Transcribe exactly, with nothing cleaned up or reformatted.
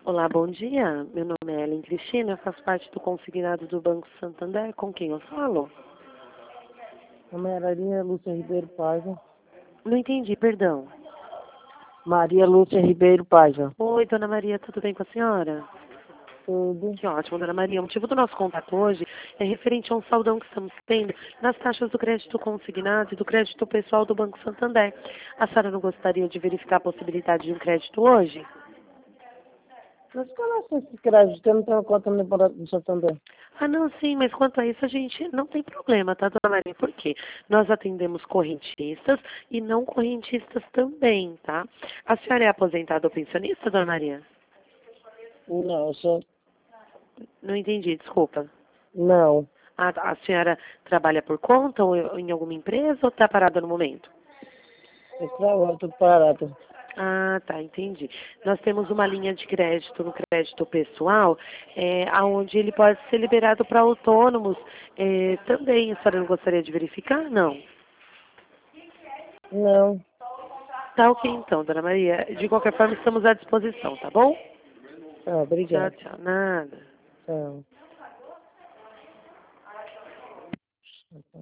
Olá, bom dia. Meu nome é Ellen Cristina, eu faço parte do consignado do Banco Santander. Com quem eu falo? A Maria Lúcia Ribeiro Paiva. Não entendi, perdão. Maria Lúcia Ribeiro Paiva. Oi, dona Maria, tudo bem com a senhora? Tudo. Que ótimo, dona Maria. O motivo do nosso contato hoje é referente a um saldão que estamos tendo nas taxas do crédito consignado e do crédito pessoal do Banco Santander. A senhora não gostaria de verificar a possibilidade de um crédito hoje? Mas qual é esse crédito? Eu não tenho conta nem para do Santander. Ah, não, sim, mas quanto a isso a gente não tem problema, tá, dona Maria? Por quê? Nós atendemos correntistas e não correntistas também, tá? A senhora é aposentada ou pensionista, dona Maria? Não, eu sou... Não entendi, desculpa. Não. A, a senhora trabalha por conta ou em alguma empresa ou está parada no momento? Eu trabalho, estou parado. Ah, tá, entendi. Nós temos uma linha de crédito no crédito pessoal, é, onde ele pode ser liberado para autônomos é, também. A senhora não gostaria de verificar? Não. Não. Tá ok então, dona Maria. De qualquer forma, estamos à disposição, tá bom? Ah, Tchau, obrigado. tchau. Nada. Tchau.